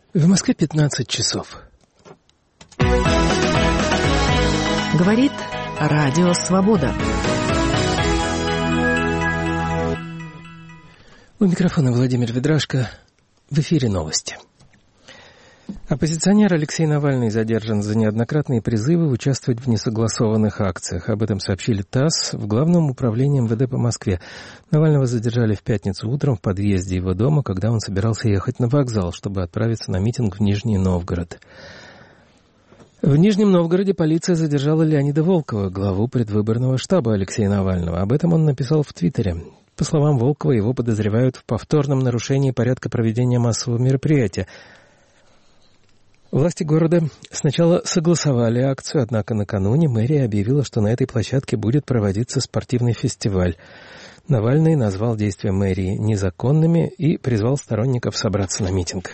В Москве 15 часов. Говорит Радио Свобода. У микрофона Владимир Ведрашко. В эфире новости. Оппозиционер Алексей Навальный задержан за неоднократные призывы участвовать в несогласованных акциях. Об этом сообщили ТАСС в Главном управлении МВД по Москве. Навального задержали в пятницу утром в подъезде его дома, когда он собирался ехать на вокзал, чтобы отправиться на митинг в Нижний Новгород. В Нижнем Новгороде полиция задержала Леонида Волкова, главу предвыборного штаба Алексея Навального. Об этом он написал в Твиттере. По словам Волкова, его подозревают в повторном нарушении порядка проведения массового мероприятия. Власти города сначала согласовали акцию, однако накануне мэрия объявила, что на этой площадке будет проводиться спортивный фестиваль. Навальный назвал действия мэрии незаконными и призвал сторонников собраться на митинг.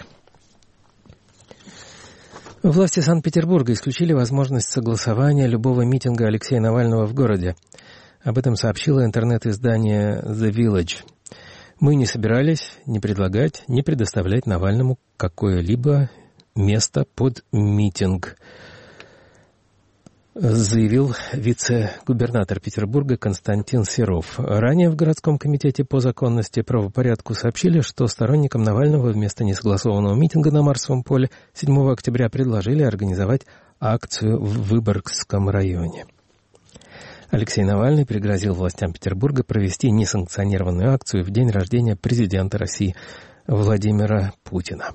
Власти Санкт-Петербурга исключили возможность согласования любого митинга Алексея Навального в городе. Об этом сообщило интернет-издание The Village. «Мы не собирались ни предлагать, ни предоставлять Навальному какое-либо место под митинг», заявил вице-губернатор Петербурга Константин Серов. Ранее в городском комитете по законности и правопорядку сообщили, что сторонникам Навального вместо несогласованного митинга на Марсовом поле 7 октября предложили организовать акцию в Выборгском районе. Алексей Навальный пригрозил властям Петербурга провести несанкционированную акцию в день рождения президента России Владимира Путина.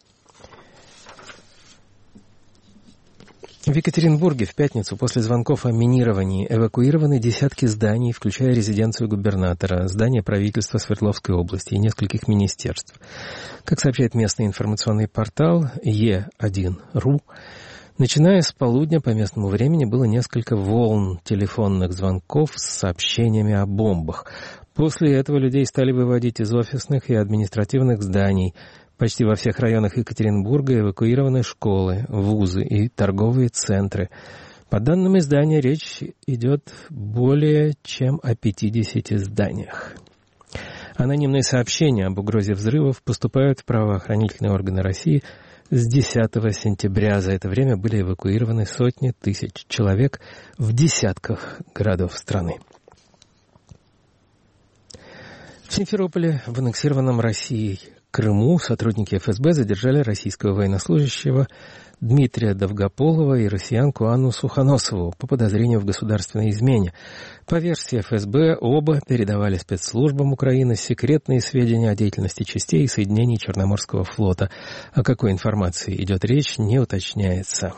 В Екатеринбурге в пятницу после звонков о минировании эвакуированы десятки зданий, включая резиденцию губернатора, здание правительства Свердловской области и нескольких министерств. Как сообщает местный информационный портал Е1.ру, начиная с полудня по местному времени было несколько волн телефонных звонков с сообщениями о бомбах. После этого людей стали выводить из офисных и административных зданий. Почти во всех районах Екатеринбурга эвакуированы школы, вузы и торговые центры. По данным издания, речь идет более чем о 50 зданиях. Анонимные сообщения об угрозе взрывов поступают в правоохранительные органы России с 10 сентября. За это время были эвакуированы сотни тысяч человек в десятках городов страны. В Симферополе, в аннексированном Россией Крыму, сотрудники ФСБ задержали российского военнослужащего Дмитрия Довгополова и россиянку Анну Сухоносову по подозрению в государственной измене. По версии ФСБ, оба передавали спецслужбам Украины секретные сведения о деятельности частей и соединений Черноморского флота. О какой информации идет речь, не уточняется.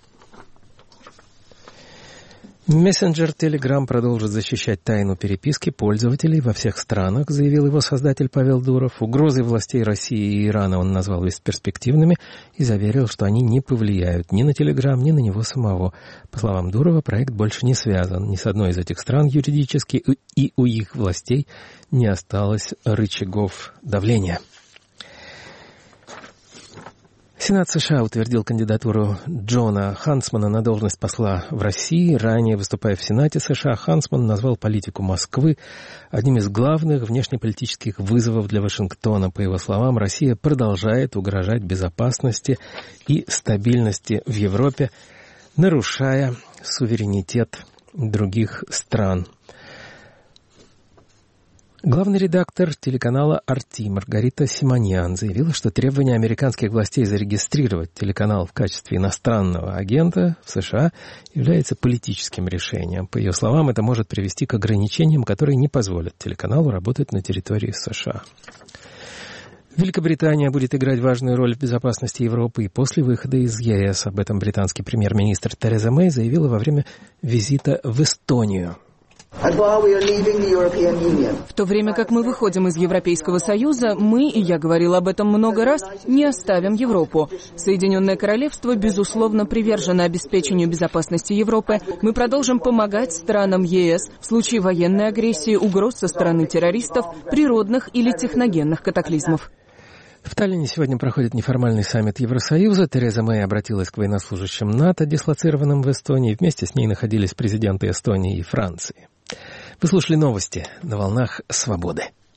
Мессенджер Telegram продолжит защищать тайну переписки пользователей во всех странах, заявил его создатель Павел Дуров. Угрозы властей России и Ирана он назвал бесперспективными и заверил, что они не повлияют ни на Telegram, ни на него самого. По словам Дурова, проект больше не связан ни с одной из этих стран юридически, и у их властей не осталось рычагов давления. Сенат США утвердил кандидатуру Джона Хансмана на должность посла в России. Ранее, выступая в Сенате США, Хансман назвал политику Москвы одним из главных внешнеполитических вызовов для Вашингтона. По его словам, Россия продолжает угрожать безопасности и стабильности в Европе, нарушая суверенитет других стран. Главный редактор телеканала «Арти» Маргарита Симоньян заявила, что требование американских властей зарегистрировать телеканал в качестве иностранного агента в США является политическим решением. По ее словам, это может привести к ограничениям, которые не позволят телеканалу работать на территории США. Великобритания будет играть важную роль в безопасности Европы и после выхода из ЕС. Об этом британский премьер-министр Тереза Мэй заявила во время визита в Эстонию. В то время как мы выходим из Европейского Союза, мы, и я говорил об этом много раз, не оставим Европу. Соединенное Королевство, безусловно, привержено обеспечению безопасности Европы. Мы продолжим помогать странам ЕС в случае военной агрессии, угроз со стороны террористов, природных или техногенных катаклизмов. В Таллине сегодня проходит неформальный саммит Евросоюза. Тереза Мэй обратилась к военнослужащим НАТО, дислоцированным в Эстонии. Вместе с ней находились президенты Эстонии и Франции. Вы слушали новости на волнах Свободы.